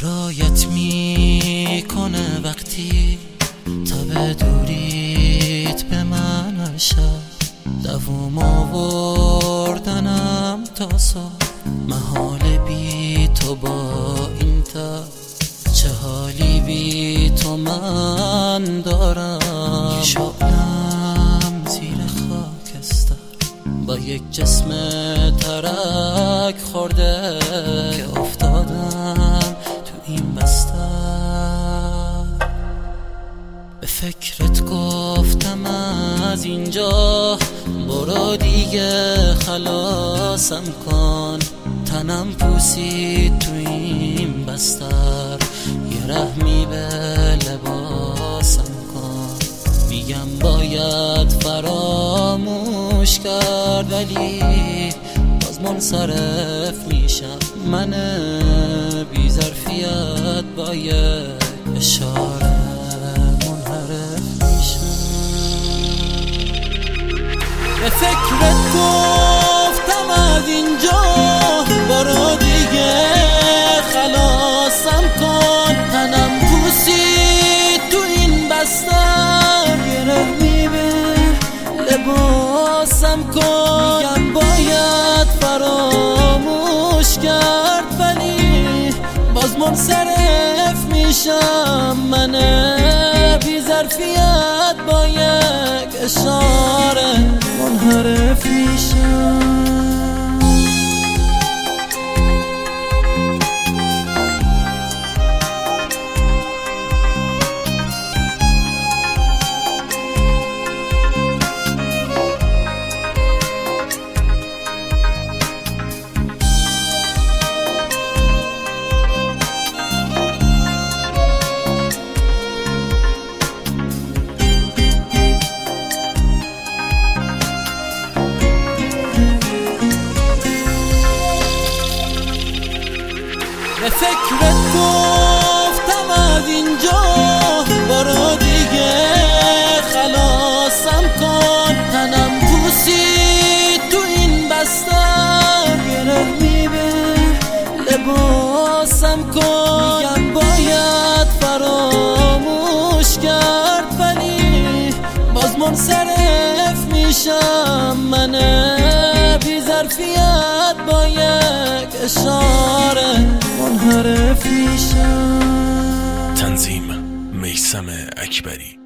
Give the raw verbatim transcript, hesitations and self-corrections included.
سرایت میکنه وقتی تب دوریت به من شد، دووم آوردنم تا سا محال بی تو با این تا چه حالی بی تو من دارم. شعلم زیر خاکستر با یک جسم ترک خورده که افتادم تو این بستر. به فکرت گفتم از اینجا برو دیگه خلاصم کن، تنم پوسید تو این بستر، یه رحمی به لباسم کن. میگم باید فراموش کرد ولی باز منصرف میشم، من بی ظرفیت با یه اشاره منحرف میشم. به فکرت گفتم از اینجا برو دیگه خلاصم کن، تنم پوسید تو این بستر، یه رحمی به لباسم کن. میگم باید فراموش کرد ولی باز منصرف میشم، من بی ظرفیت با یک اشاره منحرف میشم. به فکرت گفتم از اینجا برو دیگه خلاصم کن، تنم پوسید تو این بستر، یه رحمی به لباسم کن. میگم باید فراموش کرد ولی باز منصرف میشم، من بی ظرفیت با یک اشاره منحرف میشم. تنظیم میثم اکبری.